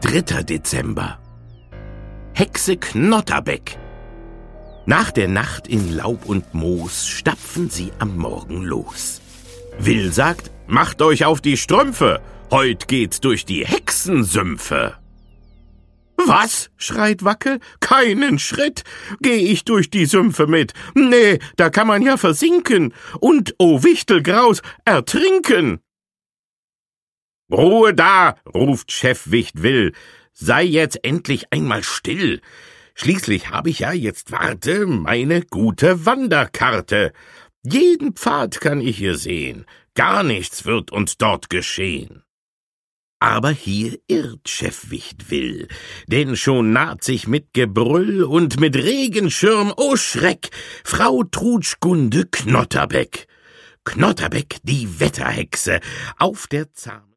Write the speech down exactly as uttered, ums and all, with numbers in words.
dritter Dezember. Hexe Knotterbeck. Nach der Nacht in Laub und Moos stapfen sie am Morgen los. Will sagt, macht euch auf die Strümpfe, heut geht's durch die Hexensümpfe. Was? Schreit Wackel, keinen Schritt geh ich durch die Sümpfe mit. Nee, da kann man ja versinken und, o Wichtelgraus, ertrinken. Ruhe da, ruft Chefwicht Will, sei jetzt endlich einmal still. Schließlich habe ich ja jetzt warte meine gute Wanderkarte. Jeden Pfad kann ich hier sehen, gar nichts wird uns dort geschehen. Aber hier irrt Chefwicht Will, denn schon naht sich mit Gebrüll und mit Regenschirm, o Schreck, Frau Trutschgunde Knotterbeck. Knotterbeck, die Wetterhexe, auf der Zahm